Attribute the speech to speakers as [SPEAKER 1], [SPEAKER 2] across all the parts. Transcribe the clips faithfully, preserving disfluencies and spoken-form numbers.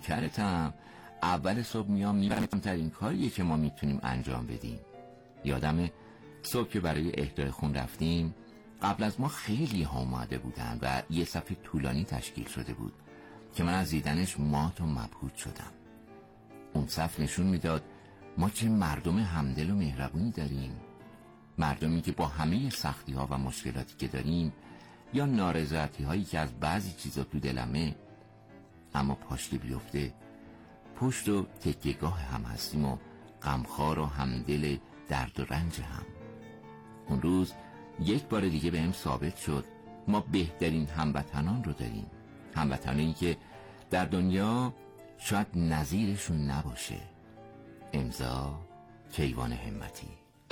[SPEAKER 1] نوکرتم، اول صبح میام میبرم ترین کاریه که ما میتونیم انجام بدیم. یادمه صبح که برای اهدای خون رفتیم، قبل از ما خیلی ها اومده بودن و یه صف طولانی تشکیل شده بود که من از دیدنش مات و مبهوت شدم. اون صف نشون میداد ما چه مردم همدل و مهربونی داریم، مردمی که با همه سختی ها و مشکلاتی که داریم یا نارضایتی هایی که از بعضی چیزا تو دلمه، اما پاش که بیفته پشت و تکیه‌گاه هم هستیم و غمخوار و همدل درد و رنج هم. اون روز یک بار دیگه بهم ثابت شد ما بهترین هموطنان رو داریم، هموطنانی که در دنیا شاید نظیرشون نباشه. امضا کیوان همتی.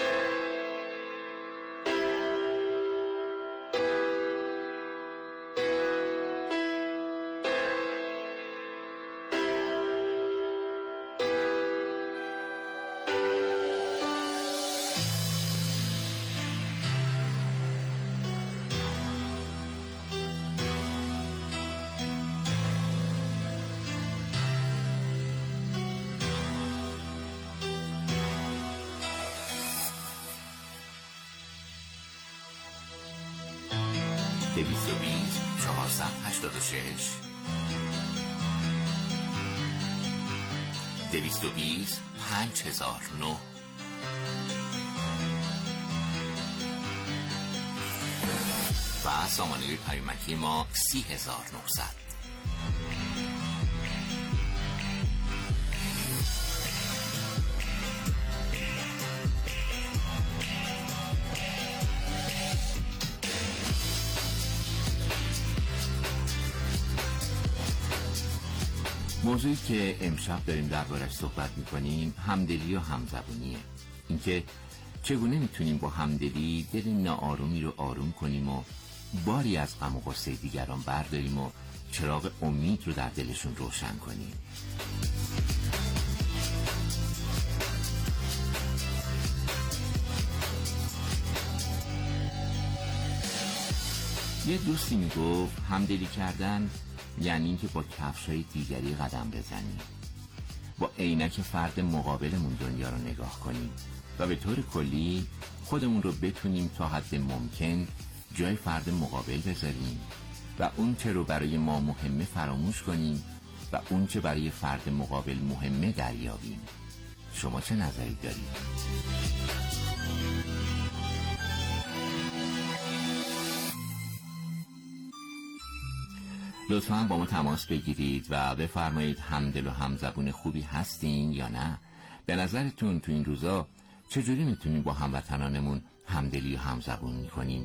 [SPEAKER 1] دویست و بیست چهارصد هشتاد و شش دویست و بیست پنج هزار و نه و سامانه پیامکی ما سی هزار و نهصد. موضوعی که امشب داریم دربارش صحبت میکنیم همدلی و همزبونیه. اینکه چگونه میتونیم با همدلی دل ناآرومی رو آروم کنیم و باری از غم و غصه دیگران برداریم و چراغ امید رو در دلشون روشن کنیم. یه دوستی میگفت همدلی کردن یعنی اینکه با کفشای دیگری قدم بزنیم، با عینک فرد مقابلمون دنیا رو نگاه کنیم و به طور کلی خودمون رو بتونیم تا حد ممکن جای فرد مقابل بذاریم و اون چه رو برای ما مهمه فراموش کنیم و اون چه برای فرد مقابل مهمه دریابیم. شما چه نظری دارید؟ لطفاً با ما تماس بگیرید و بفرمایید همدل و همزبون خوبی هستین یا نه؟ به نظرتون تو این روزا چجوری میتونیم با هموطنانمون همدلی و همزبونی کنیم؟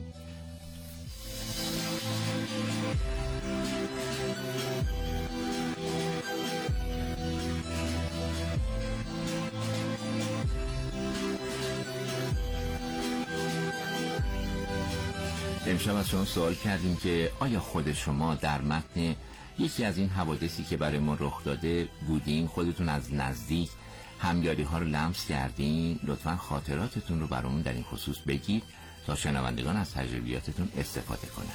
[SPEAKER 1] امشب از شما سوال کردیم که آیا خود شما در متن یکی از این حوادثی که برای ما رخ داده بودین خودتون از نزدیک همیاری ها رو لمس کردین؟ لطفاً خاطراتتون رو برامون در این خصوص بگید تا شنوندگان از تجربیاتتون استفاده کنن.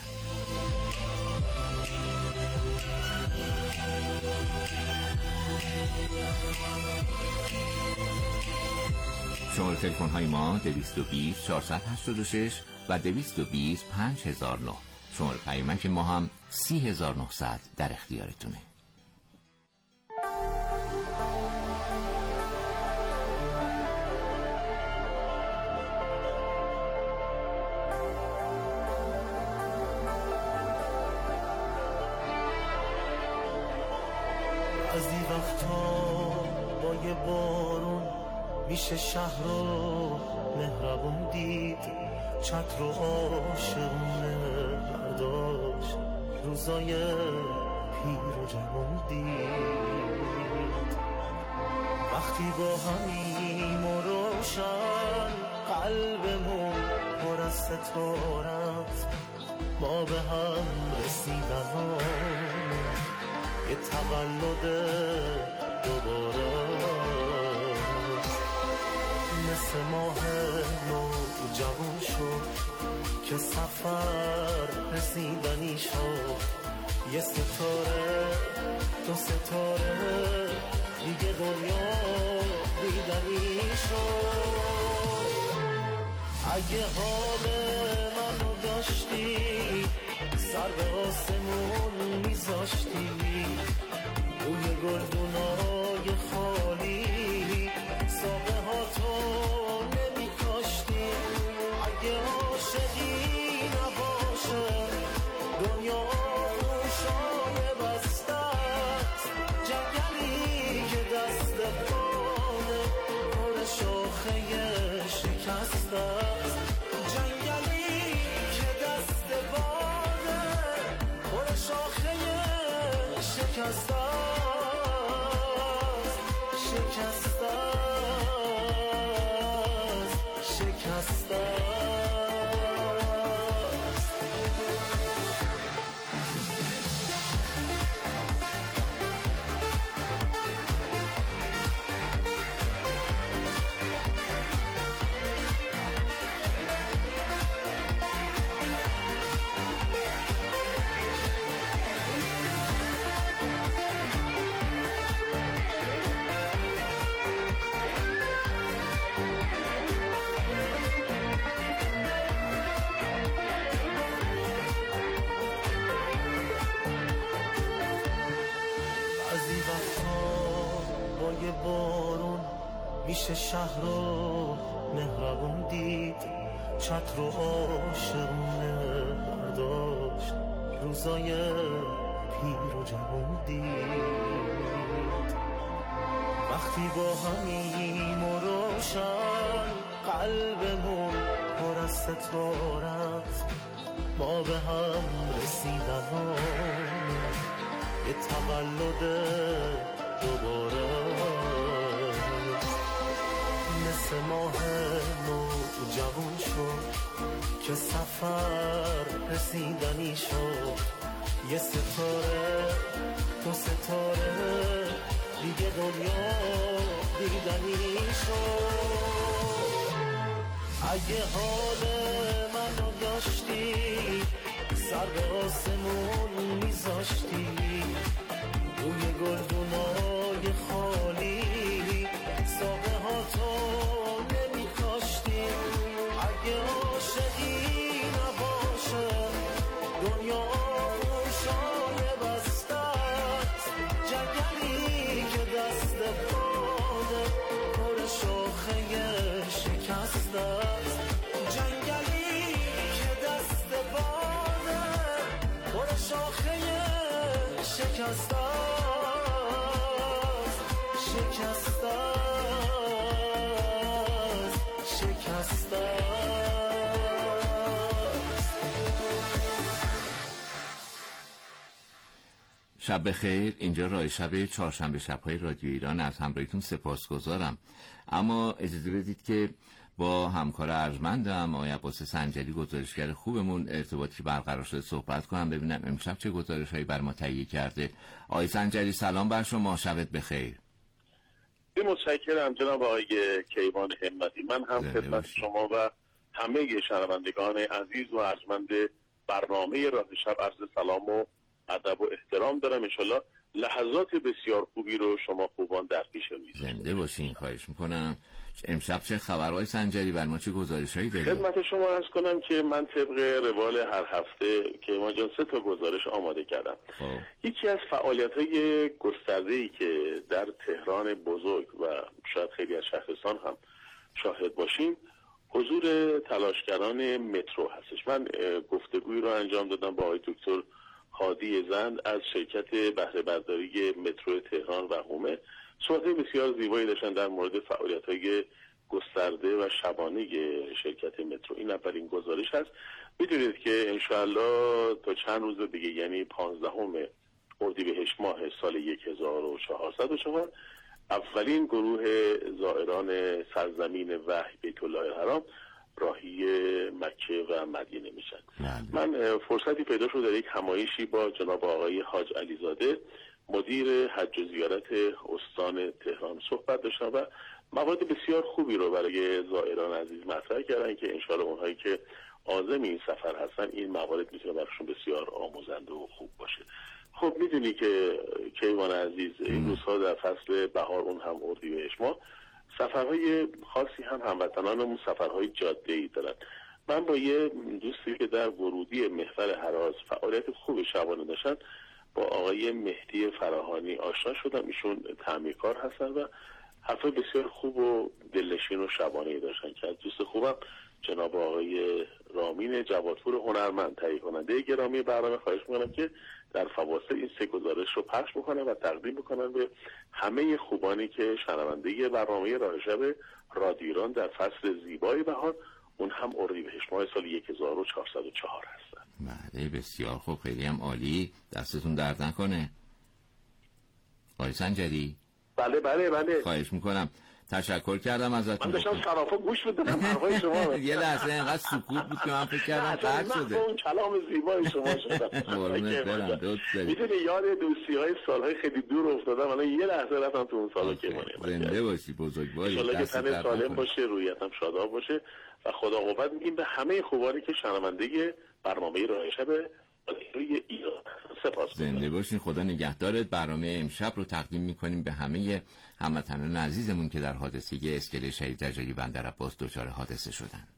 [SPEAKER 1] شماره تلفن های ما دویست و بیست چهارصد هشتاد و شش و دویست و بیست پنج هزار و نه. شماره پیامک ما هم سی هزار و نهصد در اختیارتونه.
[SPEAKER 2] از این وقتا با یه بارون میشه شهر رو مهربون دید، چتر و عاشقونه برداشت، روزای پیر و جوان دید. وقتی با همیم و روشن قلبمون پر از ستارت، ما به هم رسیدن ها یه تولد دوباره مثل ماه نو جوان شد که سفر رسیدنی شد. یه ستاره دو ستاره اگه حال منو داشتی سر به آسمون میذاشتی روی گلدونای خالی ساقه ها تو نمیکاشتی اگه عاشقی نباشه دنیا آغوشای بسته است جنگلی که دست پانه پر شاخه شکسته است جنگلی که دست پانه پر شاخه شکسته است شکسته است شکسته است. بعضی وقتا با یه بارون میشه شهر رو مهربون دید چتر و عاشقونه برداشت روزای پیر و جوون دید وقتی با همیم و روشن قلبمون پر از ستاره است ما به هم رسیدن یه تولد دوباره مثل ماه نو جوان شد که سفر رسیدنی شد یه ستاره تو ستاره دیگه دنیا دیدنی شد اگه حال منو داشتی سر به آسمون میذاشتی روی گلدونای خالی ساقه ها تو نمیکاشتی اگه عاشقی نباشه دنیا آغوشای بسته است جنگلی که دست پانه پر شاخه شکسته است جنگلی که دست پانه پر شاخه شکسته است شکسته است شکسته است.
[SPEAKER 1] شب بخیر. اینجا رای شب چهارشنبه شب‌های رادیو ایران از همراهیتون سپاسگزارم. اما اجازه بدید که با همکار ارجمندم آقای عباس سنجری گزارشگر خوبمون ارتباطی برقرار شده صحبت کنم ببینم امشب چه گزارش‌هایی بر ما تهیه کرده. آقای سنجری سلام بر شما، شبت بخیر.
[SPEAKER 3] متشکرم جناب آقای کیوان همتی. من هم خدمت شما و همه شنوندگان عزیز و ارجمند برنامه راه شب عرض سلام و ادب و احترام دارم. انشالله لحظات بسیار خوبی رو شما خوبان در پیش می‌ذارید.
[SPEAKER 1] زنده باشین. خواهش میکنم. امشب چه خبرهای سنجری بر ما چه گزارش‌هایی دارید؟
[SPEAKER 3] خدمت شما عرض کنم که من طبق روال هر هفته که ما جان سه تا گزارش آماده کردم.
[SPEAKER 1] خب.
[SPEAKER 3] یکی از فعالیت‌های گسترده‌ای که در تهران بزرگ و شاید خیلی از شهرستان هم شاهد باشیم حضور تلاشگران مترو هستش. من گفتگویی رو انجام دادم با آقای دکتر هادی زند از شرکت بهره برداری مترو تهران و حومه. صحبت بسیار زیبایی داشتن در مورد فعالیت‌های گسترده و شبانه شرکت مترو. این اولین گزارش هست. میدونید که انشاءالله تا چند روز دیگه یعنی پانزدهم اردیبهشت ماه سال هزار و چهارصد و چهار اولین گروه زائران سرزمین وحی بیت الله الحرام راهی مکه و مدینه میشن. من فرصتی پیدا شد در یک همایشی با جناب آقای حاج علیزاده مدیر حج و زیارت استان تهران صحبت داشتم و مواد بسیار خوبی رو برای زائران عزیز مطرح کردن که انشاءالله اونهایی که عازم این سفر هستن این موارد میتونه براشون بسیار آموزنده و خوب باشه. خب میدونی که کیوان عزیز این روزها در فصل بهار اون هم اردیبهشت ماه سفرهای خاصی هم هموطنانمون سفرهای جاده‌ای دارن. من با یه دوستی که در ورودی محور هراز فعالیت خوب شبانه داشتن با آقای مهدی فراهانی آشنا شدم. ایشون تعمیرکار هستن و حرفای بسیار خوب و دلنشین و شبانه‌ای داشتن که از دوست خوبم جناب آقای رامین جوادپور هنرمند تهیه کننده گرامی برنامه خواهش می‌کنم که در فواصل این سه گزارش رو پخش بکنن و تقدیم بکنن به همه خوبانی که شنونده برنامه راه شب رادیو ایران در فصل زیبای بهار، اون هم اردیبهشت ماه سال هزار و چهارصد و چهار هستن.
[SPEAKER 1] بله بسیار خوب، خیلی هم عالی، دستتون درد نکنه. آقای سنجری.
[SPEAKER 3] بله بله بله
[SPEAKER 1] خواهش میکنم، تشکر کردم ازتون.
[SPEAKER 3] من داشتم سرافا گوش میدادم حرفای شما.
[SPEAKER 1] یه لحظه اینقدر سکوت بود که من فکر کردم قطع شده.
[SPEAKER 3] من اون کلام زیبای شما شدم.
[SPEAKER 1] قربونت برم، دوست دارم.
[SPEAKER 3] میدونی یاد دوستی‌های سال‌های خیلی دور افتادم. الان یه لحظه رفتم تو اون سالا که من.
[SPEAKER 1] زنده باشی بزرگواری.
[SPEAKER 3] ان شاءالله سالم باشه، روحیتم شاداب باشه و خدا قوت میگیم به همه خوبانی که شنونده برنامه راه شب روی ایران. سپاس.
[SPEAKER 1] زنده باشین، خدا نگهدارت. برنامه امشب رو تقدیم میکنیم به همه هموطنان عزیزمون که در حادثه اسکله شهید رجایی بندر عباس دچار حادثه شدن.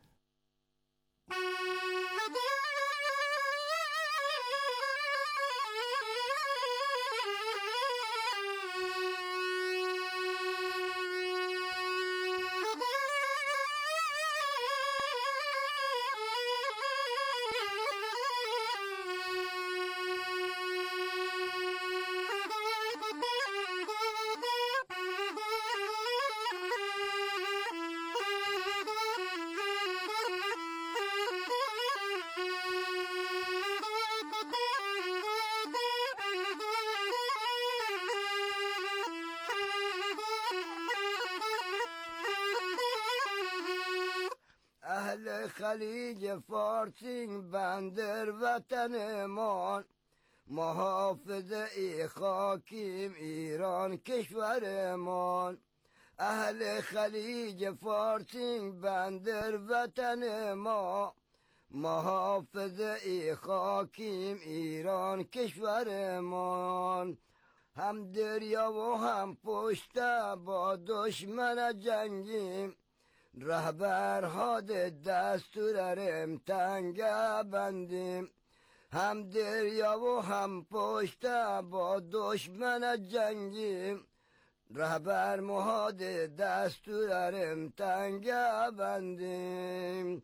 [SPEAKER 4] اهل خلیج فارسین بندر وطنمان، محافظ ای خاکیم ایران کشورمان. اهل خلیج فارسین بندر وطن ما، محافظ ای خاکیم ایران کشورمان. هم دریا و هم پشت با دشمن جنگیم، رهبرها دستورم تنگ بندیم. هم دریا و هم پشت با دشمن جنگیم، رهبر مهاد دستورم تنگ بندیم.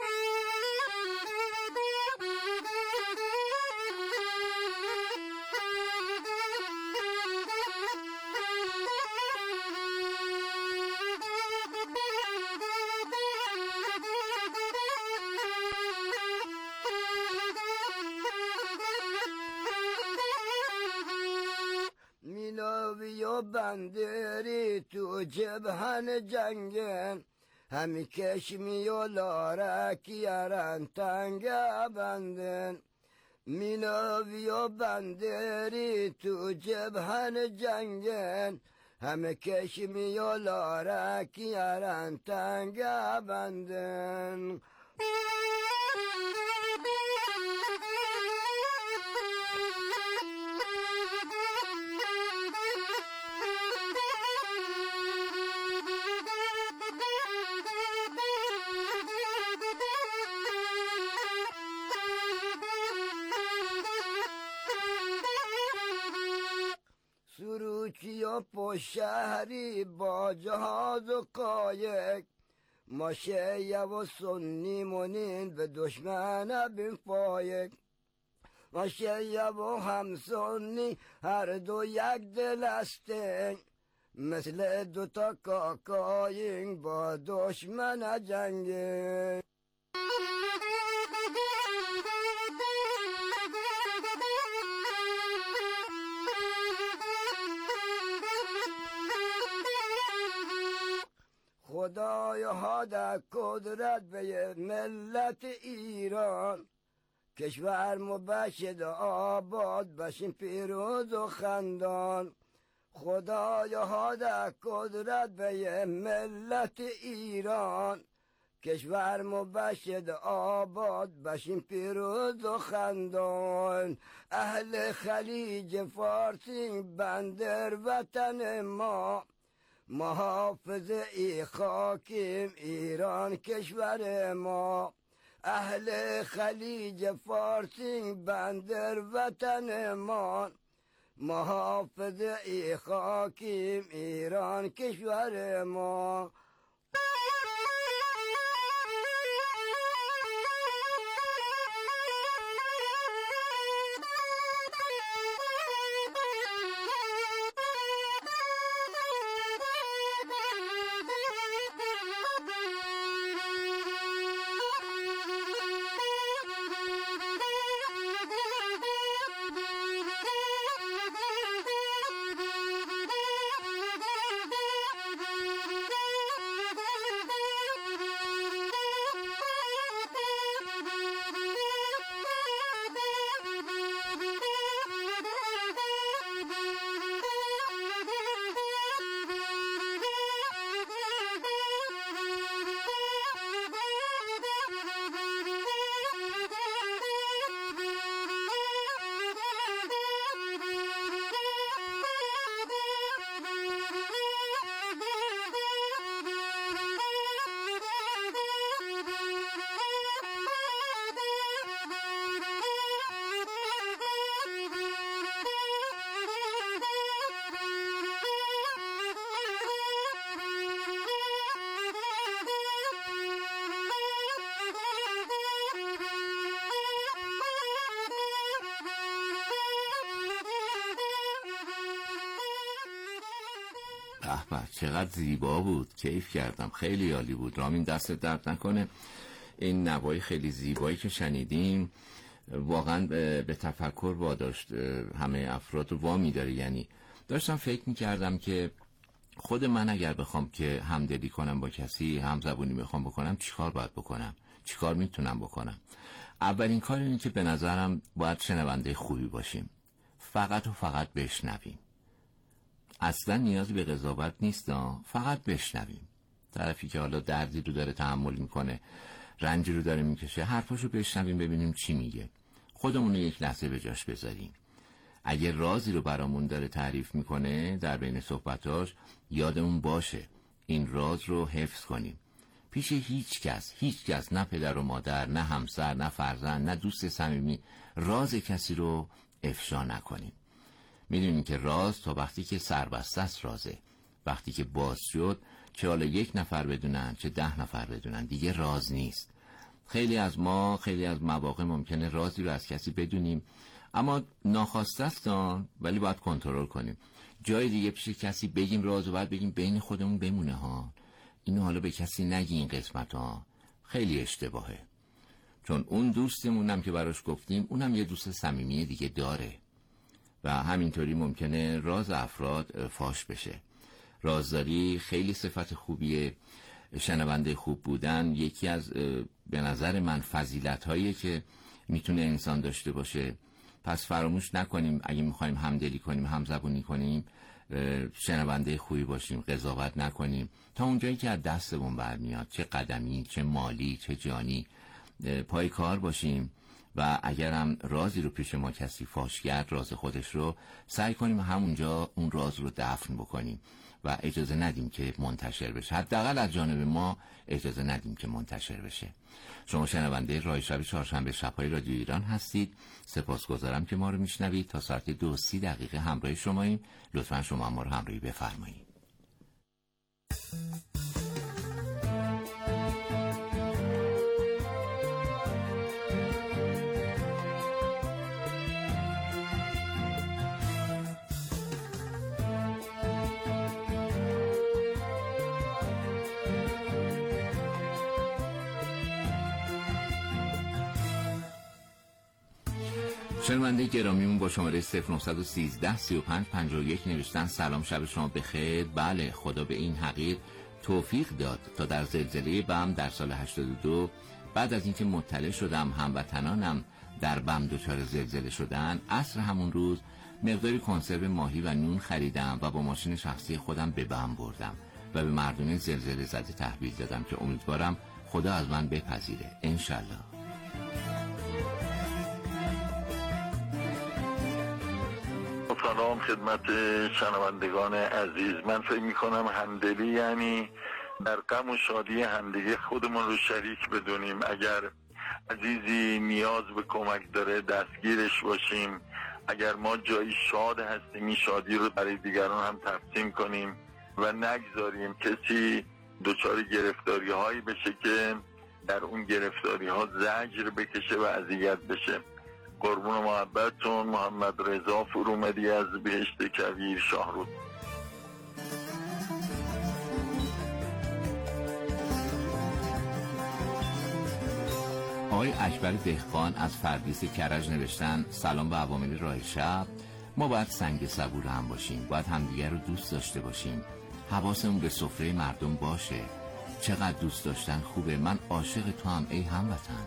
[SPEAKER 4] میناوی و بندری تو جبهن جنگن، همی کشمی و لارکی یارن تنگ بندن. میناوی و بندری تو جبهن جنگن، همه کشمی و لارکی یارن تنگ بندن. سروکی و پشهری با جهاز و قایق، ما شیعه و سنی منین به دشمن بین فایق. ما شیعه و هم سنی هر دو یک دل هستیم، مثل دوتا کاکاین با دشمن جنگیم. خدایا در قدرت به ملت ایران، کشور مبشد آباد بشین پیروز و خندان. خدایا در قدرت به ملت ایران، کشور مبشد آباد بشین پیروز و خندان. اهل خلیج فارسی بندر وطن ما، محافظ ای خاکیم ایران کشور ما، اهل خلیج فارسی بندر وطن ما، محافظ ای خاکیم ایران کشور ما.
[SPEAKER 1] به چقدر زیبا بود، کیف کردم، خیلی عالی بود. رامین دست درد نکنه. این نوای خیلی زیبایی که شنیدیم واقعا به تفکر واداشت، همه افراد رو وامی داره. یعنی داشتم فکر میکردم که خود من اگر بخوام که همدلی کنم با کسی، همزبونی بخوام بکنم، چیکار باید بکنم، چیکار میتونم بکنم؟ اولین کار اینه که به نظرم باید شنونده خوبی باشیم، فقط و فقط بشنویم. اصلا نیازی به قضاوت نیست، فقط بشنویم. طرفی که حالا دردی رو داره تحمل میکنه، رنجی رو داره میکشه، حرفاشو بشنویم، ببینیم چی میگه، خودمون رو یک لحظه به جاش بذاریم. اگه رازی رو برامون داره تعریف میکنه در بین صحبتاش، یادمون باشه این راز رو حفظ کنیم. پیش هیچ کس، هیچ کس، نه پدر و مادر، نه همسر، نه فرزند، نه دوست صمیمی، راز کسی رو افشا نکنیم. میدونیم که راز تا وقتی که سربسته است رازه، وقتی که باز شد چه حالا یک نفر بدونن چه ده نفر بدونن دیگه راز نیست. خیلی از ما خیلی از مواقع ممکنه رازی رو از کسی بدونیم اما ناخواسته است، ولی باید کنترل کنیم. جای دیگه پیش کسی بگیم راز و بعد بگیم بین خودمون بمونه ها، اینو حالا به کسی نگی، این قسمت ها خیلی اشتباهه. چون اون دوستمونم که براش گفتیم اونم یه دوست صمیمی دیگه داره و همینطوری ممکنه راز افراد فاش بشه. رازداری خیلی صفت خوبیه. شنونده خوب بودن یکی از به نظر من فضیلت‌هایی که میتونه انسان داشته باشه. پس فراموش نکنیم اگه میخوایم همدلی کنیم، همزبونی کنیم، شنونده خوبی باشیم، قضاوت نکنیم تا اونجایی که از دستمون برمیاد، چه قدمی، چه مالی، چه جانی، پای کار باشیم. و اگر هم رازی رو پیش ما کسی فاش کرد، راز خودش رو، سعی کنیم همونجا اون راز رو دفن بکنیم و اجازه ندیم که منتشر بشه. حداقل از جانب ما اجازه ندیم که منتشر بشه. شما شنونده راه شب چهارشنبه شب‌های رادیو ایران هستید. سپاسگزارم که ما رو میشنوید. تا ساعت دو سی دقیقه همراه شماییم. لطفاً شما ما رو همراهی بفرمایید. شنونده گرامیمون با شماره صفر نه یک سه سی و پنج پنجاه و یک نوشتن سلام، شب شما بخیر. بله، خدا به این حقیر توفیق داد تا در زلزله بم در سال هشتاد و دو بعد از اینکه مطلع شدم هموطنانم در بم دچار زلزله شدن، عصر همون روز مقداری کنسرو ماهی و نون خریدم و با ماشین شخصی خودم به بم بردم و به مردم زلزله زده تحویل دادم که امیدوارم خدا از من بپذیره انشالله.
[SPEAKER 5] سلام خدمت شنوندگان عزیز. من فکر میکنم همدلی یعنی در غم و شادی همدیگه خودمون رو شریک بدونیم. اگر عزیزی نیاز به کمک داره دستگیرش باشیم، اگر ما جایی شاد هستیم این شادی رو برای دیگران هم تقسیم کنیم و نگذاریم کسی دچار گرفتاری هایی بشه که در اون گرفتاری ها زجر بکشه و اذیت بشه. قربون محبتتون، محمد رضا فرومدی از بهشت کویر شاهرود.
[SPEAKER 1] آقای اکبر دهقان از فردیس کرج نوشتن سلام به عوامل راه شب. ما باید سنگ صبور هم باشیم، باید همدیگر رو دوست داشته باشیم، حواسمون به سفره مردم باشه. چقدر دوست داشتن خوبه. من عاشق تو هم ای هموطن.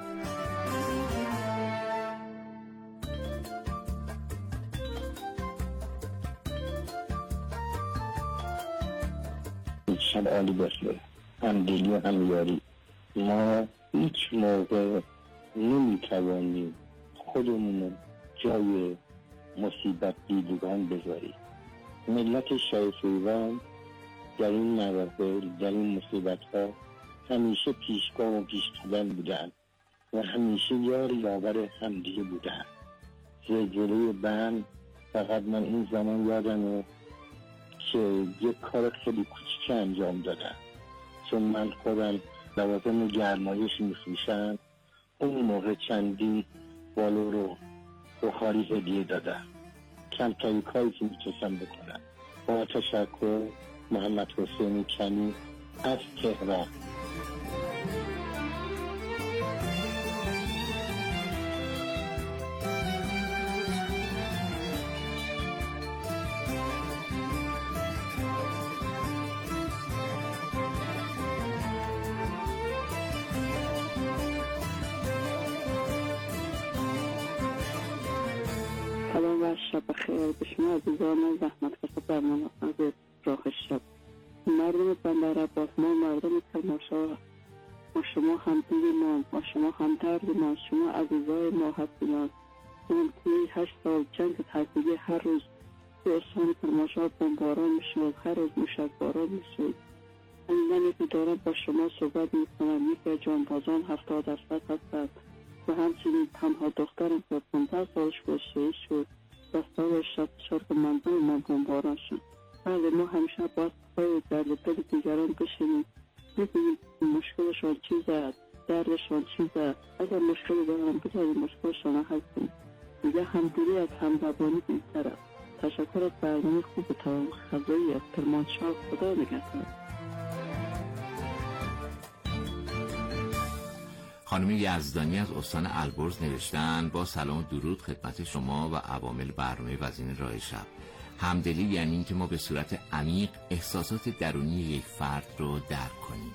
[SPEAKER 6] شب عالی باشه، هم دلی و هم یاری. ما هیچ موقع نمیتوانیم خودمون جای مصیبت دیدگان بذاریم. ملت شایستگان در این مراحل، در این مصیبت ها همیشه پیشگام و پیش قدم بودن و همیشه یار یاور همدیگه بودن. زلزله بند فقط من این زمان یادمه که یک کار خیلی کوچیک انجام دادم، چون من خودم لوازم گرمایش میفروشم. اون موقع چندین بالو رو بخاری هدیه دادم. کمترین کاری که میتونستم بکنم. با تشکر، محمد حسین کنی از تهران.
[SPEAKER 7] سلام و شب بخیر به شما عزیزان زحمت کش برنامه از راه شب. مردم بندر عباس، ما مردم تماشا، ما شما هم دیگه ما ما شما هم درد ما، شما عزیزای ما هستید. من توی هشت سال جنگ تحصیلی هر روز به استان تماشا بمباران میشد، هر روز موشک باران میشد. من که دارم با شما صحبت میکنم، یکی جانبازان هفتاد درصد هستند و همچنین تنها دخترم که پانزده سالش بود شهید شد و سال شصت و چهار که منزل ما بمباران شد. بله، ما همیشه باید پای درد دل دیگران بشینیم، ببینیم مشکلشان چیزه، دردشان چیزه. اگر مشکلی دارن بذاریم مشکلشان حل کنیم. دیگه همدلی از همزبانی بهتره. تشکر از برنامه خوبتان. خدایی از کرمانشاه. خدا نگهدار.
[SPEAKER 1] خانم یزدانی از استان البرز نوشتن با سلام و درود خدمت شما و عوامل برنامه وزین راه شب. همدلی یعنی این که ما به صورت عمیق احساسات درونی یک فرد رو درک کنیم.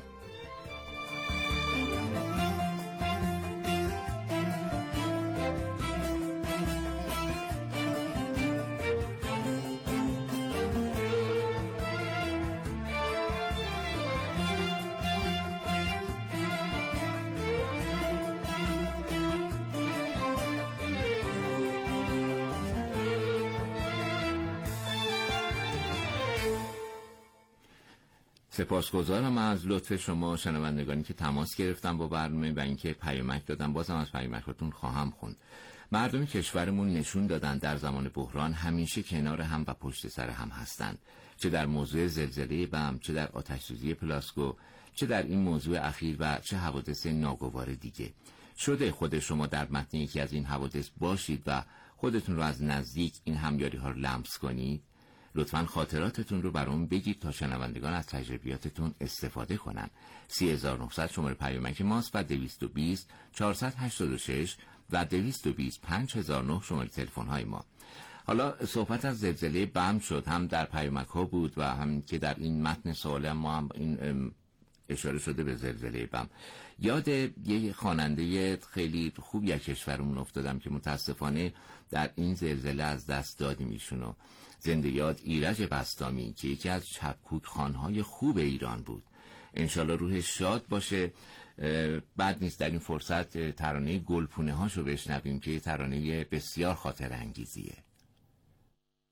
[SPEAKER 1] سپاسگزارم از لطف شما شنوندگانی که تماس گرفتن با برنامه و اینکه پیامک دادن. بازم از پیامکاتون خواهم خوند. مردم کشورمون نشون دادن در زمان بحران همیشه کنار هم و پشت سر هم هستند، چه در موضوع زلزله بم، چه در آتش‌سوزی پلاسکو، چه در این موضوع اخیر و چه حوادث ناگوار دیگه. شده خود شما در متن یکی از این حوادث باشید و خودتون رو از نزدیک این همیاری ها رو لمس کنید؟ لطفاً خاطراتتون رو برام بگید تا شنوندگان از تجربیاتتون استفاده کنن. سی هزار و نهصد شماره پیامک ماست و دویست و بیست چهارصد و هشتاد و شش و دویست و بیست پنج هزار و نه شماره تلفن های ما. حالا صحبت از زلزله بم شد، هم در پیامک ها بود و هم که در این متن سوال ما هم این اشاره شده به زلزله بم. یاد یه خواننده خیلی خوبی از کشورمون افتادم که متاسفانه در این زلزله از دست دادیم ایشونو. زنده یاد ایرج بسطامی که یکی از چپکوک خوانهای خوب ایران بود. انشالله روحش شاد باشه. بعد نیست در این فرصت ترانه گلپونه هاشو بشنویم که ترانه بسیار خاطر انگیزیه.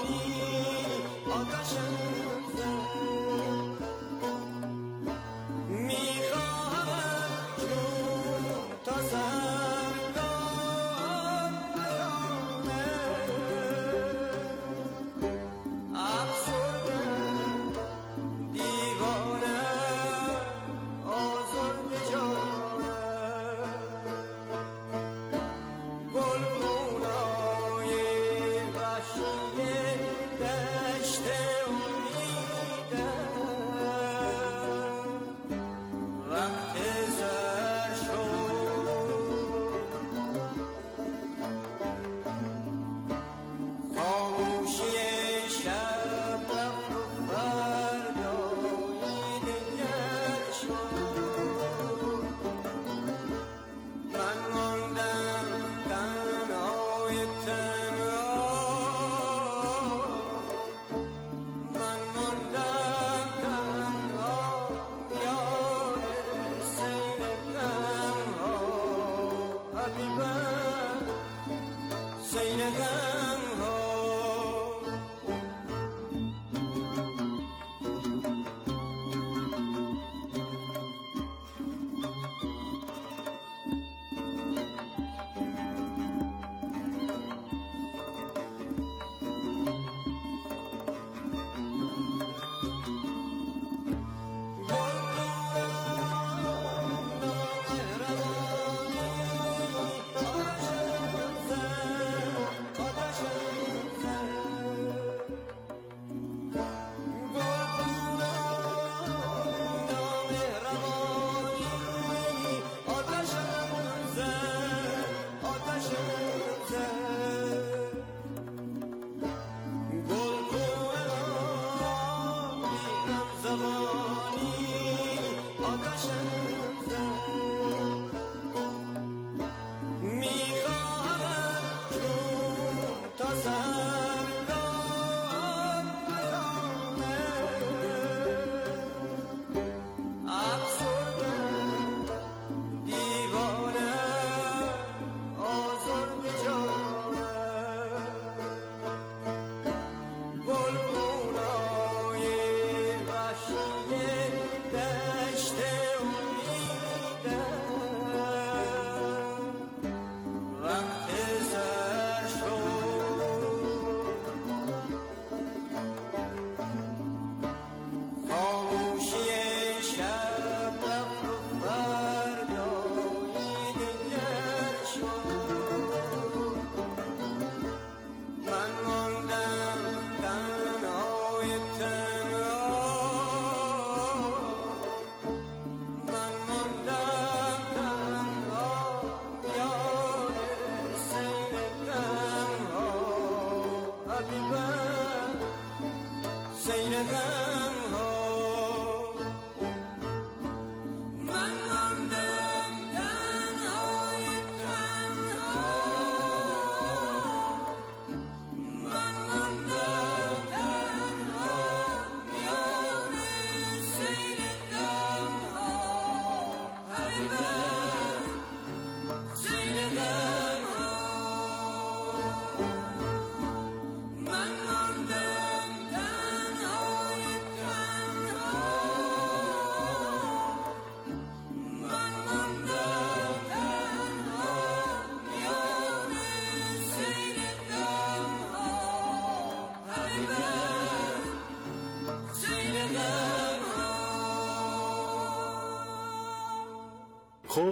[SPEAKER 3] خب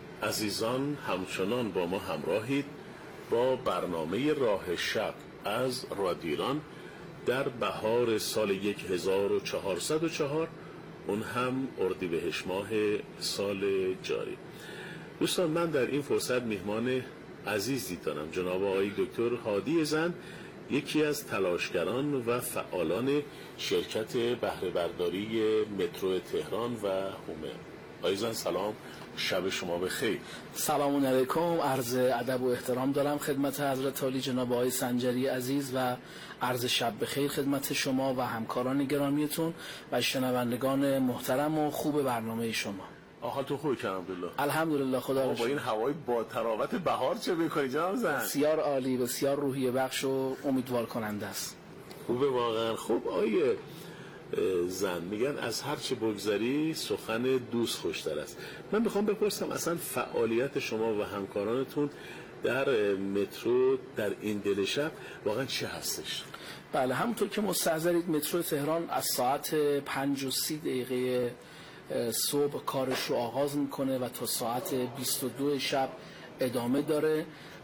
[SPEAKER 3] عزیزان، همچنان با ما همراهید با برنامه راه شب از رادیو ایران در بهار سال هزار و چهارصد و چهار، اون هم اردیبهشت ماه سال جاری. دوستان، من در این فرصت میهمان عزیزی دارم، جناب آقای دکتر هادی زند، یکی از تلاشگران و فعالان شرکت بهره برداری مترو تهران و هومه. آقای زند سلام، شب شما بخیر.
[SPEAKER 8] سلام علیکم، عرض ادب و احترام دارم خدمت حضرت عالی جناب آقای سنجری عزیز و عرض شب بخیر خدمت شما و همکاران گرامیتون و شنوندگان محترم و خوب برنامه شما.
[SPEAKER 3] حالتون خوبه که الحمدلله؟
[SPEAKER 8] الحمدلله خدا رو
[SPEAKER 3] با این هوای با تراوت بهار چه می‌کنی جناب زند؟
[SPEAKER 8] بسیار عالی، بسیار روحیه بخش و امیدوار کننده است.
[SPEAKER 9] خوبه واقعا. خب آیه زن میگن از هر چه بگذری سخن دوست خوشتر است. من میخوام بپرسم اصلا فعالیت شما و همکارانتون در مترو در این دل شب واقعا چه هستش؟
[SPEAKER 8] بله، همونطور که مستحضرید مترو تهران از ساعت پنج و سی دقیقه صبح کارش رو آغاز میکنه و تا ساعت بیست و دو شب ادامه داره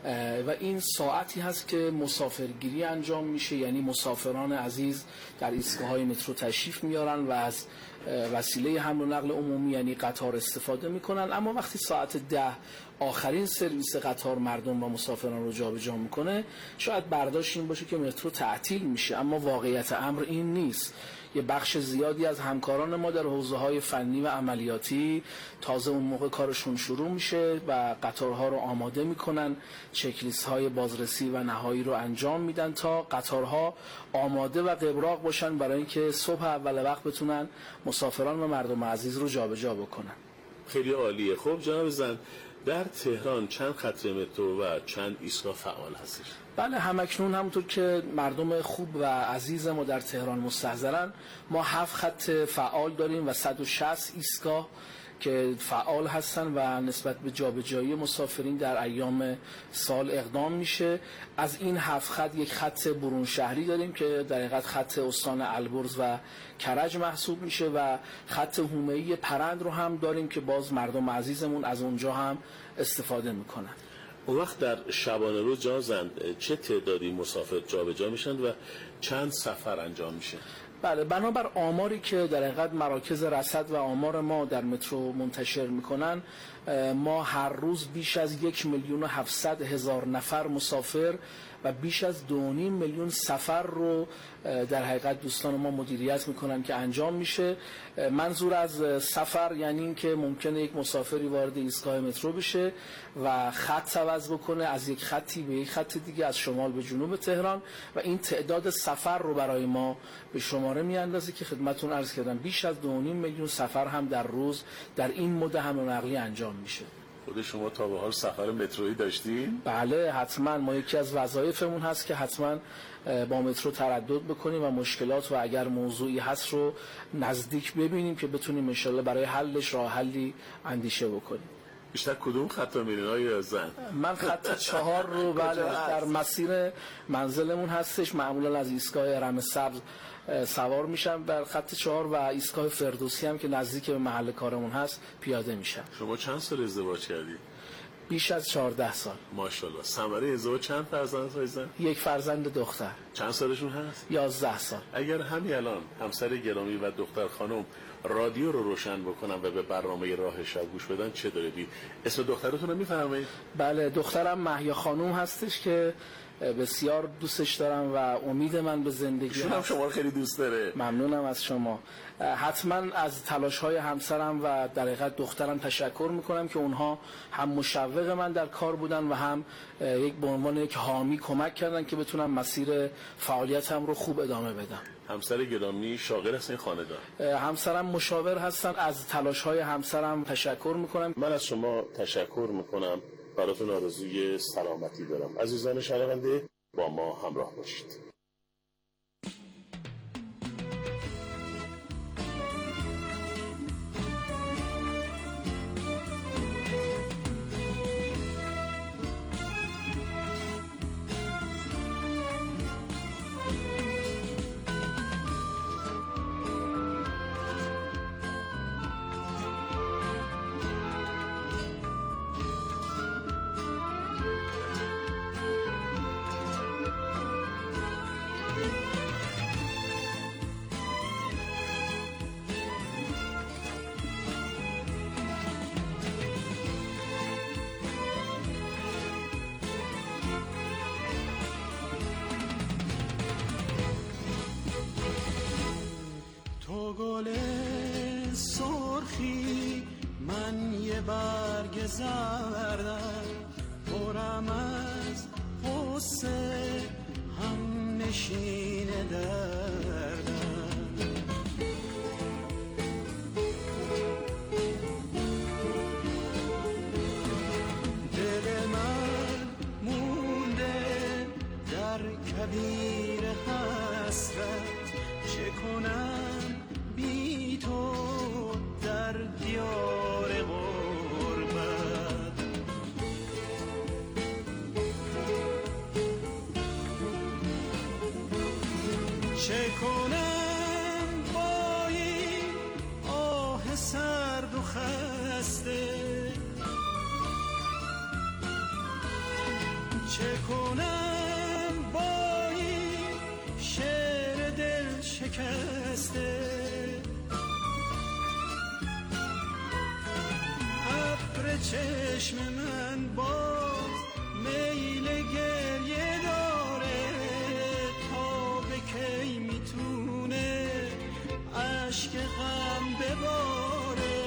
[SPEAKER 8] و این ساعتی هست که مسافرگیری انجام میشه، یعنی مسافران عزیز در ایستگاه‌های مترو تشریف میارن و از وسیله حمل و نقل عمومی یعنی قطار استفاده میکنن. اما وقتی ساعت ده آخرین سرویس قطار مردم و مسافران رو جابجا میکنه، شاید برداشت این باشه که مترو تعطیل میشه، اما واقعیت امر این نیست. یه بخش زیادی از همکاران ما در حوزه‌های فنی و عملیاتی تازه اون موقع کارشون شروع میشه و قطارها رو آماده میکنن، چکلیست‌های بازرسی و نهایی رو انجام میدن تا قطارها آماده و قبراق باشن برای اینکه صبح اول وقت بتونن مسافران و مردم عزیز رو جابجا بکنن.
[SPEAKER 9] خیلی عالیه. خب جناب زن، در تهران چند خط مترو و چند ایستگاه فعال هستش؟
[SPEAKER 8] بله، همکنون همونطور که مردم خوب و عزیز ما در تهران مستحضرن، ما هفت خط فعال داریم و صد و شصت ایستگاه که فعال هستن و نسبت به جابجایی مسافرین در ایام سال اقدام میشه. از این هفت خط یک خط برون شهری داریم که در حقیقت خط استان البرز و کرج محسوب میشه و خط حومه‌ای پرند رو هم داریم که باز مردم عزیزمون از اونجا هم استفاده میکنن.
[SPEAKER 9] اون وقت در شبانه روز جازند چه تعدادی مسافر جابجا میشن و چند سفر انجام میشه؟
[SPEAKER 8] بله، بنابر آماری که در حقیقت مراکز رصد و آمار ما در مترو منتشر میکنن، ما هر روز بیش از یک میلیون و هفتصد هزار نفر مسافر و بیش از دو و نیم میلیون سفر رو در حقیقت دوستان ما مدیریت میکنن که انجام میشه. منظور از سفر یعنی این که ممکنه یک مسافری وارد ایستگاه مترو بشه و خط عوض بکنه از یک خطی به یک خط دیگه، از شمال به جنوب تهران، و این تعداد سفر رو برای ما به شماره میاندازه که خدمتتون عرض کردم بیش از دو و نیم میلیون سفر هم در روز در این مدت حمل و نقلی انجام میشه.
[SPEAKER 9] خود شما تا به حال سفر مترویی داشتین؟
[SPEAKER 8] بله حتما، ما یکی از وظایفمون هست که حتما با مترو تردد بکنیم و مشکلات و اگر موضوعی هست رو نزدیک ببینیم که بتونیم انشالله برای حلش راه حلی اندیشه بکنیم.
[SPEAKER 9] بیشتر کدوم خط میرین های زن؟
[SPEAKER 8] من خط چهار رو بله در مسیر منزلمون هستش، معمولا از ایستگاه رمسبز سوار میشم بر خط چهار و ایستگاه فردوسی هم که نزدیک به محل کارمون هست پیاده میشم.
[SPEAKER 9] شما چند سال ازدواج کردید؟
[SPEAKER 8] بیش از چهارده سال.
[SPEAKER 9] ماشاءالله. ثمره ازدواج چند فرزند هستن؟
[SPEAKER 8] یک فرزند دختر.
[SPEAKER 9] چند سالشون هست؟
[SPEAKER 8] یازده سال.
[SPEAKER 9] اگر همین الان همسر گرامی و دختر خانم رادیو رو روشن بکنن و به برنامه راه شب گوش بدن چه دارید؟ اسم دخترتون رو میفرمایید؟
[SPEAKER 8] بله، دخترم مهیا خانم هستش که بسیار دوستش دارم و امید من به زندگی
[SPEAKER 9] شما شما رو خیلی دوست داره.
[SPEAKER 8] ممنونم از شما. حتما از تلاش‌های همسرم و در حقیقت دخترم تشکر میکنم که اونها هم مشوق من در کار بودن و هم یک به عنوان یک حامی کمک کردن که بتونم مسیر فعالیتم رو خوب ادامه بدم.
[SPEAKER 9] همسر گرامی شاغل هستن خانه‌دار؟
[SPEAKER 8] همسرم مشاور هستن. از تلاش‌های همسرم تشکر میکنم.
[SPEAKER 9] من از شما تشکر میکنم. براتون آرزوی سلامتی دارم. عزیزان شنونده با ما همراه باشید.
[SPEAKER 2] گل سرخی من یه برگ زردم پرم از قصه هم نشین دردم دل من مونده در کویر حسرت چه کنم با این آه سرد و خسته، چه کنم با این شعر دل شکسته. ابر چشم من باز میل گریه داره، تا به کی میتونه اشک غم بباره.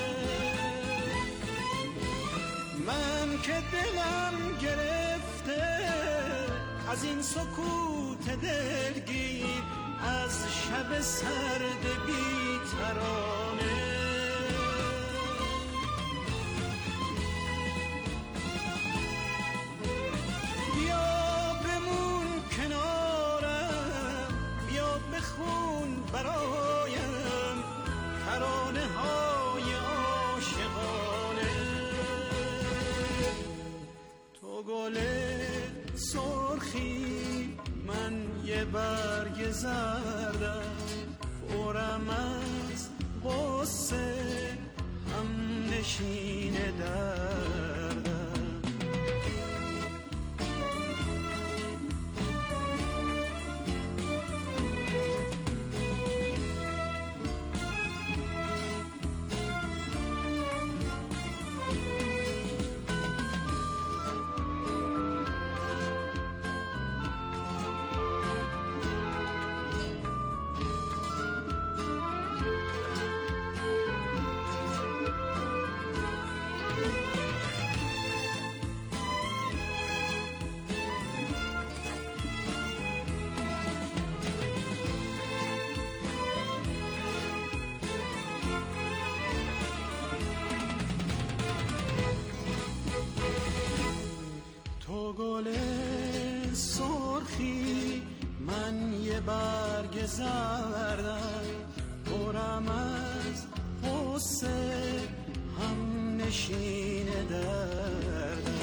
[SPEAKER 2] من که دلم گرفته از این سکوت دلگیر، از شب سرد بی ترانه. بیا بمون کنارم، بیا بخون برایم ترانه های عاشقانه. تو گل سرخی، من یه برگ زردم، پرم از غصه هم نشین دردم. گل سرخی، من یه برگ زردم، پرم از غصه هم نشین دردم.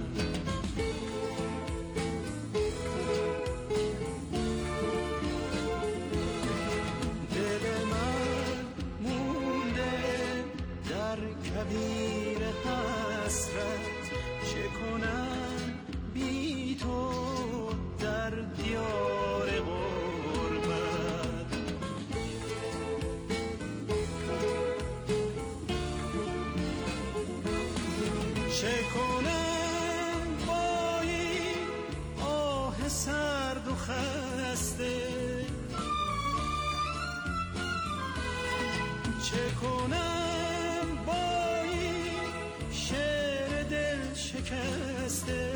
[SPEAKER 2] دل من مونده در کویر حسرت، چه کنم بی تو در دیار غربت. چه کنم با این آه سرد و خسته، چه کنم با این شعر دل شکسته.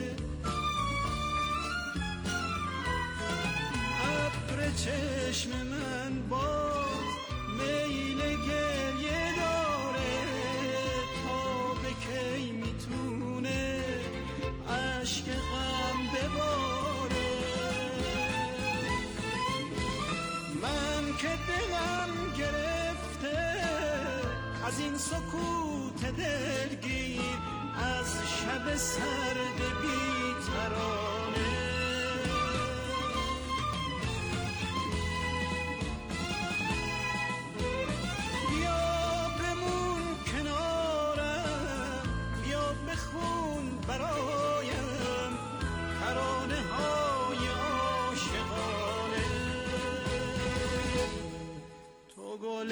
[SPEAKER 2] ابر چشم من باز میل گریه داره، تا به کی میتونه اشک غم بباره. من که دلم گرفته از این سکوت دلگیر، از شب سرد بی ترانه. بیا بمون کنارم، بیا بخون برایم ترانه های عاشقانه. تو گل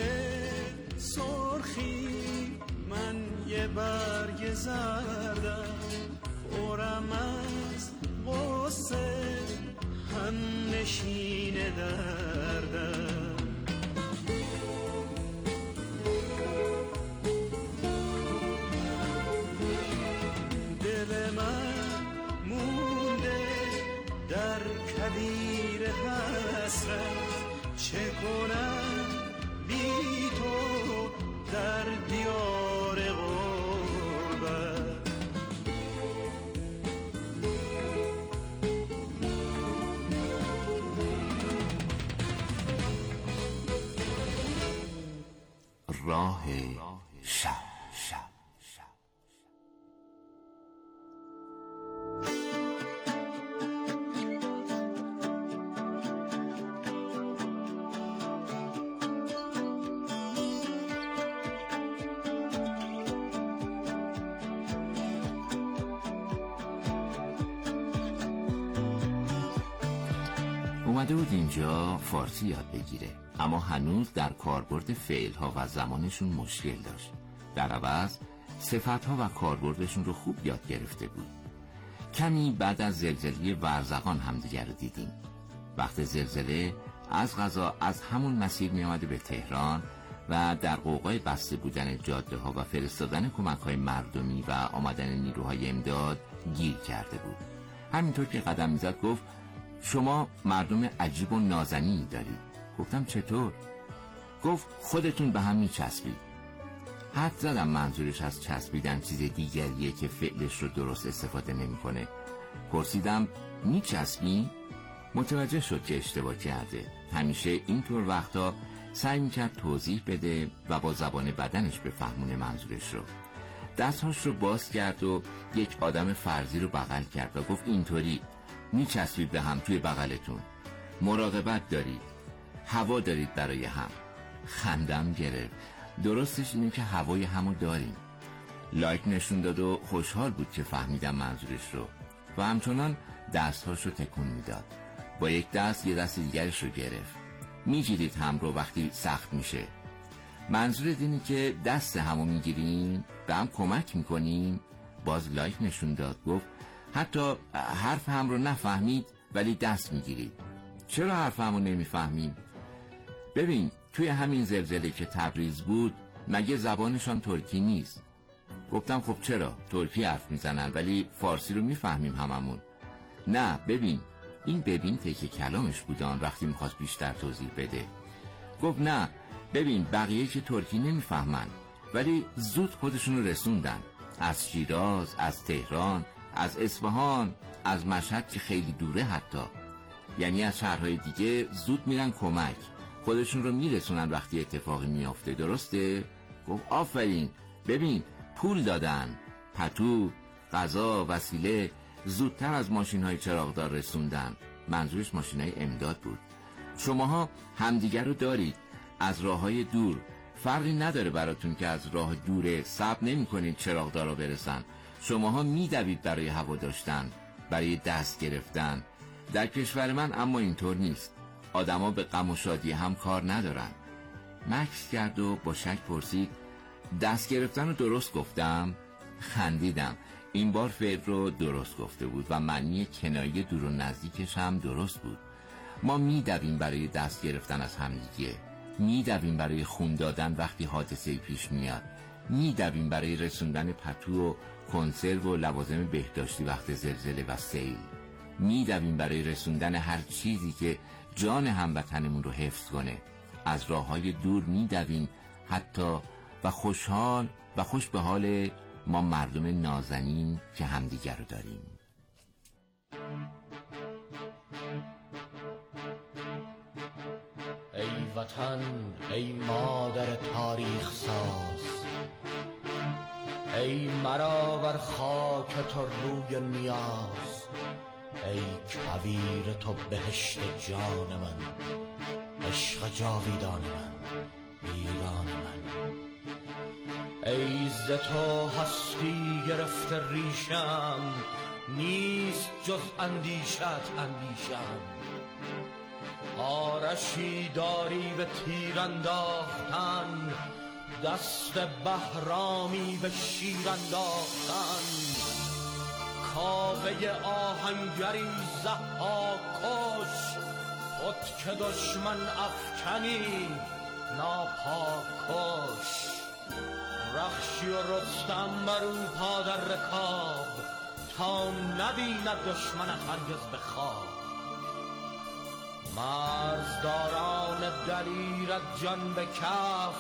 [SPEAKER 2] سرخی، من یه برگ زردم، پرم از غصه هم نشین دردم. دل من مونده در کویر حسرت، چه کنم بی تو در دیار غربت.
[SPEAKER 1] راه شب. اومده بود اینجا فارسی یاد بگیره، اما هنوز در کاربرد فعل‌ها و زمانشون مشکل داشت. در عوض صفت‌ها و کاربردشون رو خوب یاد گرفته بود. کمی بعد از زلزله ورزقان همدیگر رو دیدیم. وقت زلزله از قضا از همون مسیر می آمده به تهران و در قوقای بسته بودن جاده ها و فرستادن کمک های مردمی و آمدن نیروهای امداد گیر کرده بود. همینطور که قدم می زد گفت شما مردم عجیب و نازنینی دارید. گفتم چطور؟ گفت خودتون به هم می چسبید. حد زدم منظورش از چسبیدن چیز دیگریه که فعلش رو درست استفاده نمی کنه. پرسیدم می چسبی؟ متوجه شد که اشتباه کرده. همیشه اینطور وقتا سعی میکرد توضیح بده و با زبان بدنش بفهمونه منظورش رو. دستهاش رو باز کرد و یک آدم فرضی رو بغل کرد و گفت اینطوری میچسبید به هم توی بغلتون. مراقبت دارید. هوا دارید برای هم. خندم گرفت. درستش اینه که هوای همو داریم. لایک نشون داد و خوشحال بود که فهمیدم منظورش رو و همچنان دستهاش رو تکون میداد. با یک دست یه دست دیگرش رو گرفت. میگیرید هم رو وقتی سخت میشه. منظورت اینه که دست همو میگیریم به هم کمک میکنیم. باز لایک نشون داد. گفت حتی حرف هم رو نفهمید ولی دست میگیرید. چرا حرف همو نمیفهمیم؟ ببین توی همین زلزله که تبریز بود مگه زبانشان ترکی نیست؟ گفتم خب چرا؟ ترکی حرف میزنن ولی فارسی رو میفهمیم هممون. نه ببین این ببین تکه کلامش بودان وقتی میخواست بیشتر توضیح بده. گفت نه ببین بقیه که ترکی نمیفهمن ولی زود خودشون رو رسوندن. از شیراز، از تهران، از اصفهان، از مشهد که خیلی دوره حتی. یعنی از شهرهای دیگه زود میرن کمک. خودشون رو میرسونن وقتی اتفاقی میافته. درسته؟ گفت آفرین. ببین پول دادن، پتو، غذا، وسیله زودتر از ماشین های چراغدار رسوندن. منظورش ماشین های امداد بود. شماها همدیگر رو دارید از راه های دور. فرقی نداره براتون که از راه دوره صبر نمی کنید چراغدار رو برسن. شماها می دوید برای هوا داشتن، برای دست گرفتن. در کشور من اما اینطور نیست. آدما به غم و شادی هم کار ندارن. مکث کرد و با شک پرسید دست گرفتن رو درست گفتم؟ خندیدم. این بار فعل رو درست گفته بود و معنی کنایه دور و نزدیکش هم درست بود. ما میدویم برای دست گرفتن از همدیگه. میدویم برای خون دادن وقتی حادثه پیش میاد. میدویم برای رسوندن پتو و کنسرو و لوازم بهداشتی وقت زلزله و سیل. میدویم برای رسوندن هر چیزی که جان هموطنمون رو حفظ کنه. از راههای دور میدویم حتی و خوشحال و خوش به حال ما مردم نازنین که همدیگر رو داریم.
[SPEAKER 10] ای وطن ای مادر تاریخ ساز، ای مرا بر خاک تو روی نیاز، ای کویر تو بهشت جان من، عشق جاویدان من، ایران من. ای ز تو هستی گرفته ریشم، نیست جز اندیشت اندیشم. آرشی داری به تیر انداختن، دست بهرامی به شیر انداختن. کاوه آهنگری ضحاک کش، خود که دشمن افکنی ناپاک کش. رخشی و رستم برو پا در رکاب، تا نبیند دشمنت هرگز به خواب. مرزداران دلیر از جان به کف،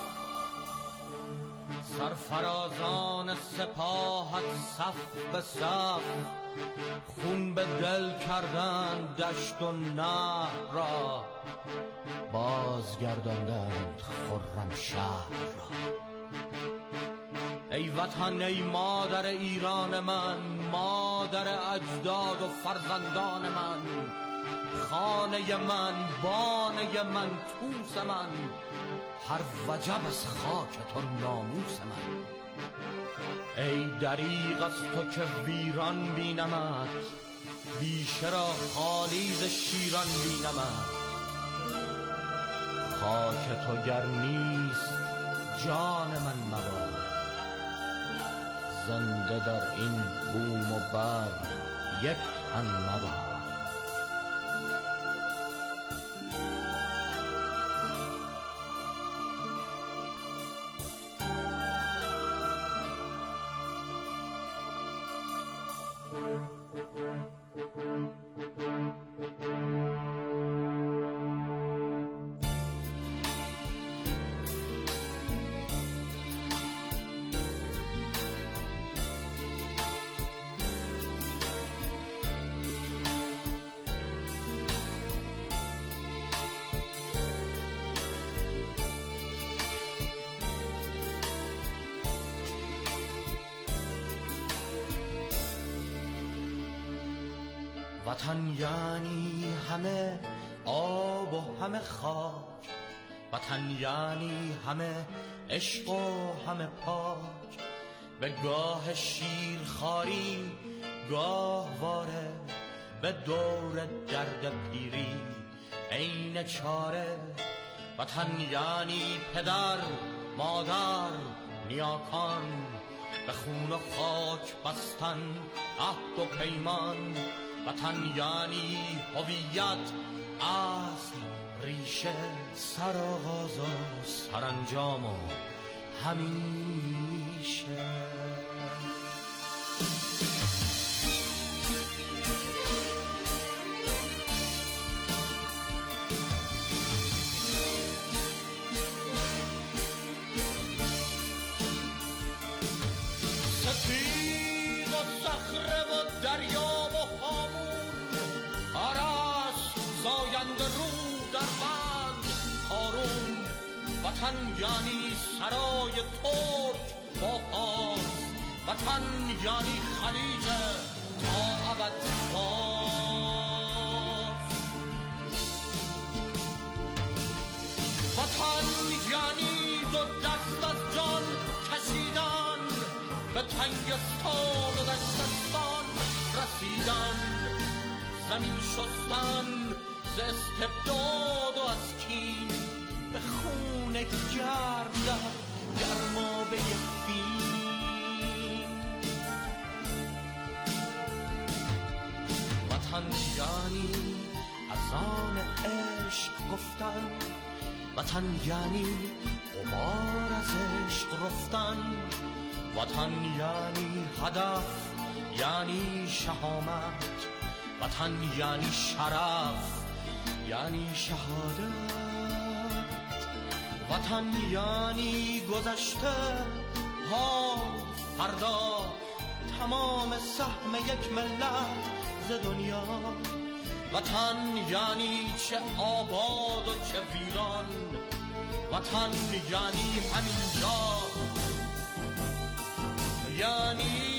[SPEAKER 10] سرفرازان سپاهت صف به صف. خون به دل کردند دشت و نهر را، بازگرداندند خرم شهر را. ای وطن ای مادر ایران من، مادر اجداد و فرزندان من. خانه من، بانه من، توس من، هر وجب از خاک تو ناموس من. ای دریغ از تو که ویران بینمت، بیشه را خالی ز شیران بینمت. خاک تو گر نیست جان من مباد، زنده در این بوم و بر یک تن مباد. وطن یعنی همه آب و همه خاک، وطن یعنی همه عشق و همه پاک. به گاه شیرخواری گاهواره، به دور درد پیری عین چاره. وطن یعنی پدر مادر نیاکان، به خون و خاک بستن عهد و پیمان. وطن یعنی هویت، اصل، ریشه، سرآغاز و سرانجام و همیشه. سپید و صخره و دریا زاینده رو در بند هارون. وطن یعنی سرای ترک با پاس، وطن یعنی خلیج تا ابد باز. وطن یعنی دو دست از جان کشیدن، به تنگستان و دشتستان رسیدن. زمین شستن ز استبداد و از کین، به خون گردن گرمابه فین. وطن یعنی اذان عشق گفتن، وطن یعنی غبار از عشق رفتن. وطن یعنی هدف، یعنی شهامت. وطن یعنی شرف، یعنی شهادت. وطن یعنی گذشته، حال، فردا، تمام سهم یک ملت ز دنیا. وطن یعنی چه آباد و چه ویران، وطن یعنی همینجا، یعنی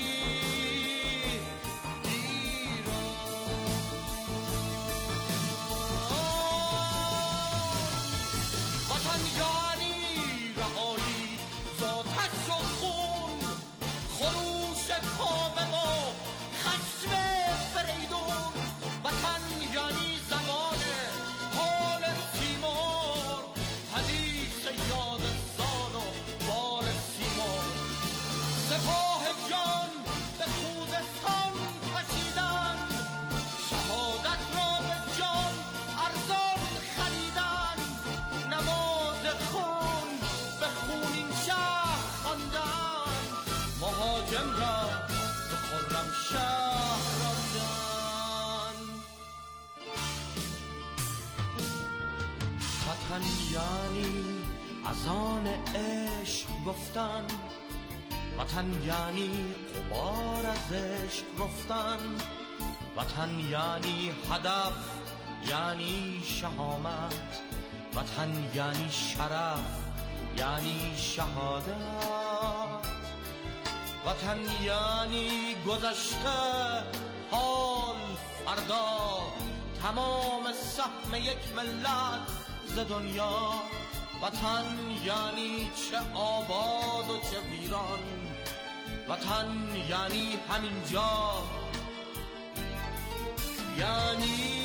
[SPEAKER 10] وطن یعنی اذان عشق گفتن، وطن یعنی غبار از عشق رفتن. وطن یعنی هدف، یعنی شهامت. وطن یعنی شرف، یعنی شهادت. وطن یعنی گذشته، حال، فردا، تمام سهم یک ملت ز دنیا. وطن یعنی چه آباد و چه ویران، وطن یعنی همینجا،
[SPEAKER 2] یعنی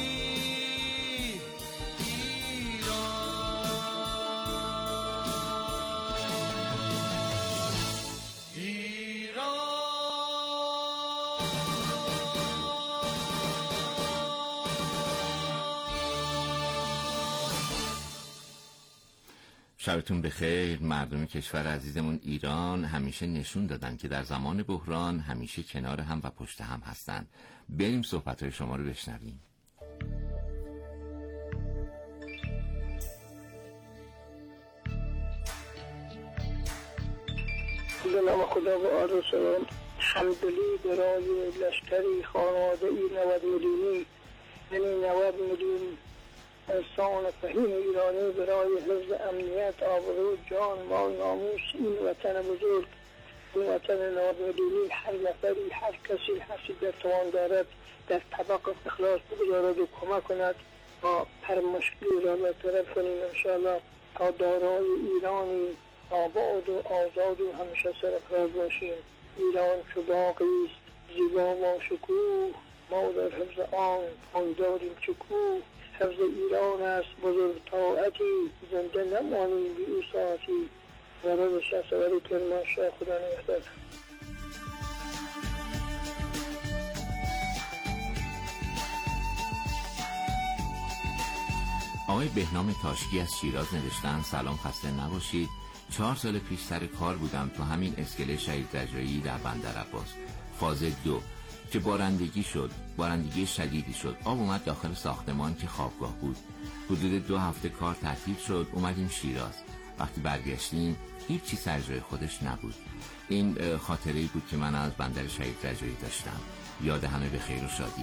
[SPEAKER 1] شبتون بخیر. مردم کشور عزیزمون ایران همیشه نشون دادن که در زمان بحران همیشه کنار هم و پشت هم هستن. بریم صحبت‌های شما رو بشنویم.
[SPEAKER 11] به نام خدا و آرزو سلام. حمدلی برای لشکری خانواده ای نود میلیونی، یعنی نود میلیون انسان فهیم ایرانی برای حفظ امنیت، آبرو، جان، مال، ناموس این وطن بزرگ، این وطن نود میلیونی، هر نفری، هر کسی هستی در توان دارد در طبق اخلاص بگذارد و کمک کند تا هر مشکلی را برطرف کنیم انشاءالله، تا دارای ایرانی آباد و آزاد و همیشه سرفراز باشیم. ایران چو باغی است زیبا و شکوه، ما در حفظ آن پایداریم چه کوه. حفظ ایران است بزرگ طاعتی، زنده نمانیم بی او ساعتی. ورد شهسواری کرمان شاه، خدا نگهدار.
[SPEAKER 1] آقای بهنام تاشکی از شیراز نوشتن سلام، خسته نباشید. چهار سال پیش سر کار بودم تو همین اسکله شهید رجایی در بندر عباس فاز دو که بارندگی شد، بارندگی شدیدی شد. آب اومد داخل ساختمان که خوابگاه بود. حدود دو هفته کار تعطیل شد. اومدیم شیراز. وقتی برگشتیم هیچ چیز سر جای خودش نبود. این خاطره‌ای بود که من از بندر شهید رجایی داشتم. یاد همه به خیر و شادی.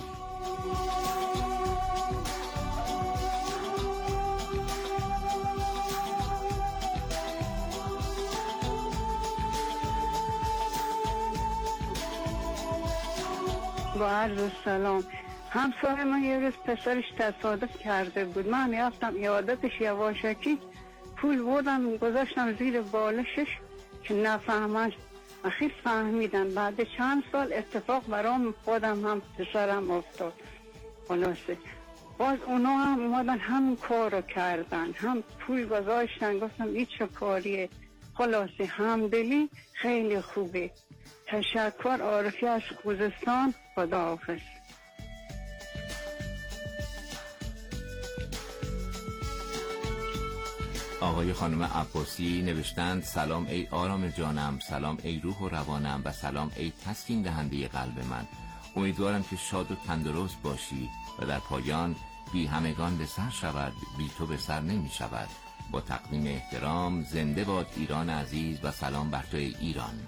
[SPEAKER 7] با عرض سلام. همسایه من یه روز پسرش تصادف کرده بود، من یافتم یادتش یواشکی پول بردم گذاشتم زیر بالشش که نفهمن. اخیر فهمیدن بعد چند سال اتفاق برام خودم هم پسرم افتاد. خلاصه باز اونا هم اومدن هم کار رو کردن، هم پول گذاشتن. گفتم این چه کاریه؟ خلاصه همدلی خیلی خوبه. تشکر. عارفی از خوزستان. خداحافظ.
[SPEAKER 1] آقای خانم عباسی نوشتند سلام ای آرام جانم، سلام ای روح و روانم و سلام ای تسکین دهنده قلب من. امیدوارم که شاد و تندرست باشی و در پایان بی همگان به سر شود، بی تو به سر نمی شود. با تقدیم احترام، زنده باد ایران عزیز و سلام بر تو ایران.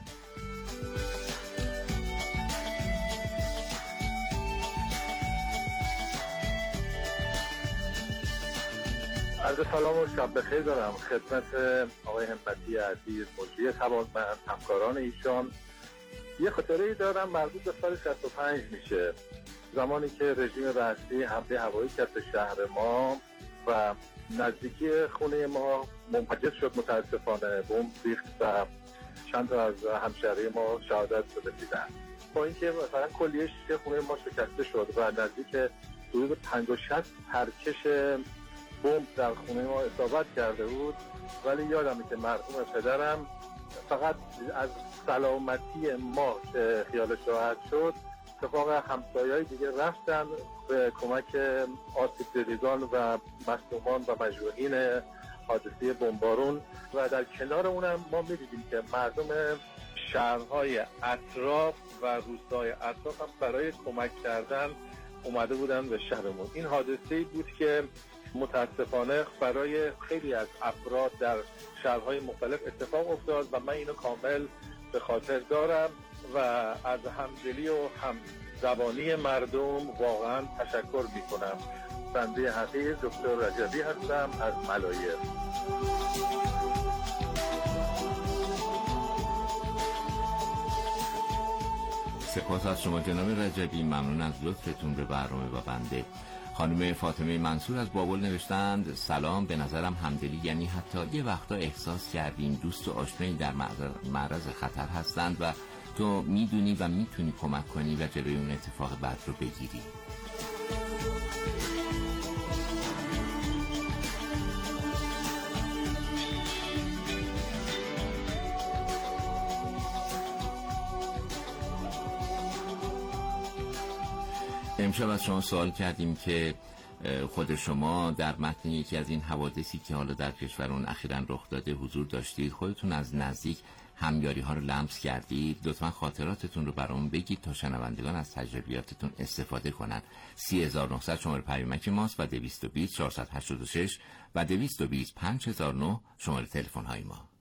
[SPEAKER 5] عرض سلام و شب بخیر دارم خدمت آقای همتی عزیز، مجری توانمند، همکاران ایشان. یه خاطره‌ای دارم مربوط به سال شصت و پنج میشه، زمانی که رژیم رئیسی حمله هوایی کرد به شهر ما و نزدیکی خونه ما منفجر شد. متاسفانه بمب ریخت و چند تا از همشهری ما شهادت رسیدن. با اینکه مثلا کلیه شیشه خونه ما شکسته شد و نزدیک حدود پنجاه و شصت ترکش بمب در خونه ما اصابت کرده بود، ولی یادمه که مرحوم پدرم فقط از سلامتی ما که خیالش راحت شد، اتفاق همسایه‌های دیگه رفتن به کمک آسیب دیدگان و مصدومان و مجروحین حادثه بمبارون و در کنار اونم ما می‌دیدیم که مردم شهرهای اطراف و روستاهای اطراف هم برای کمک کردن اومده بودن به شهرمون. این حادثه‌ای بود که متاسفانه برای خیلی از افراد در شهرهای مختلف اتفاق افتاد و من اینو کامل به خاطر دارم و از همدلی و همزبانی مردم واقعا تشکر میکنم. بنده حقیر دکتر رجبی هستم از ملایر.
[SPEAKER 1] سپاس از شما جناب رجبی، ممنون از لطفتون به برنامه و بنده. خانم فاطمه منصور از بابل نوشتند سلام، به نظرم همدلی یعنی حتی یه وقتا احساس کردیم دوست و آشنایی در معرض خطر هستند و تو میدونی و میتونی کمک کنی و جلوی اون اتفاق بد رو بگیری. امشب از شما سوال کردیم که خود شما در متن یکی از این حوادثی که حالا در کشورمون اخیراً رخ داده حضور داشتید، خودتون از نزدیک همیاری ها رو لمس کردید. لطفاً خاطراتتون رو برام بگید تا شنوندگان از تجربیاتتون استفاده کنن. سی هزار و نهصد شماره پیامک ماست و دویست و بیست چهارصد و هشتاد و شش و دویست و بیست پنج هزار و نه شماره تلفن های ما.